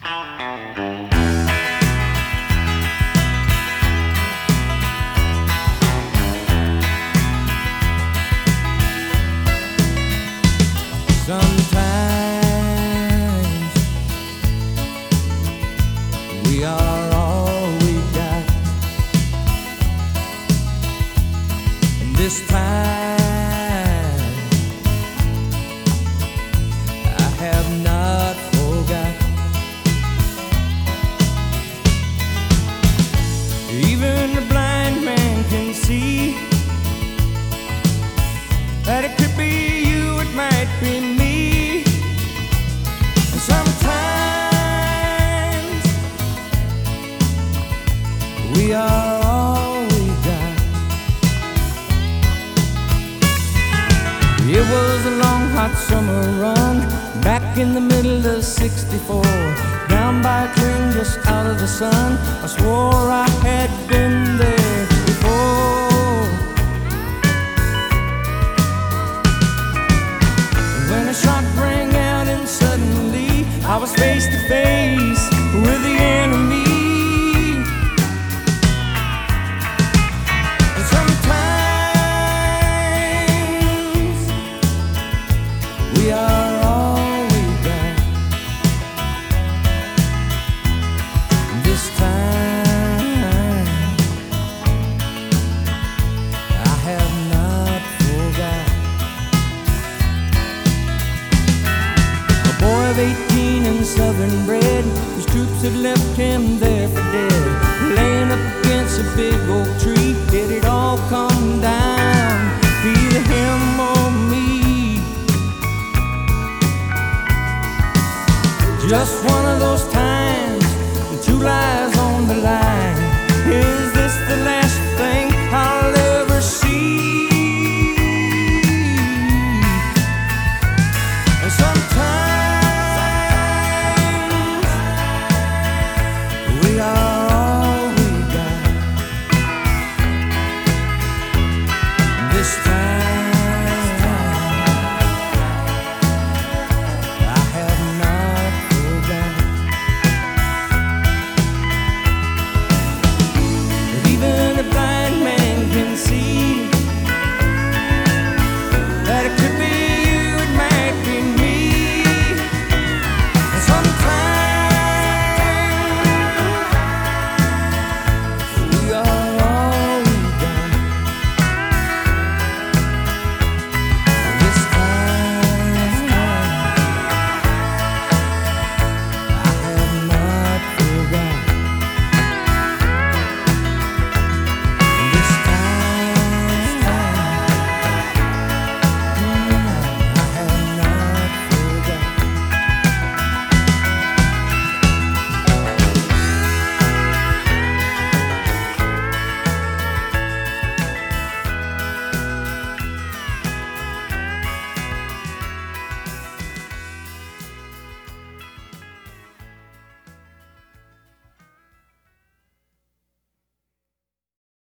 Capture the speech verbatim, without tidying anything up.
Sometimes we are all we got, and this time I have not forgot. Even the blind man can see that it could be you, it might be me. And sometimes we are all we got. It was a long hot summer run back in the middle of sixty-four, down by a clearing just out of the sun. I swore I had been there before. When a shot rang out and suddenly I was face to face with the enemy. And sometimes we are all we got. This time I have not forgot. Boy of eighteen and southern bred, his troops had left him there for dead, laying up against a big oak tree. Did it all come down to either him or me? Just one of those times when two lives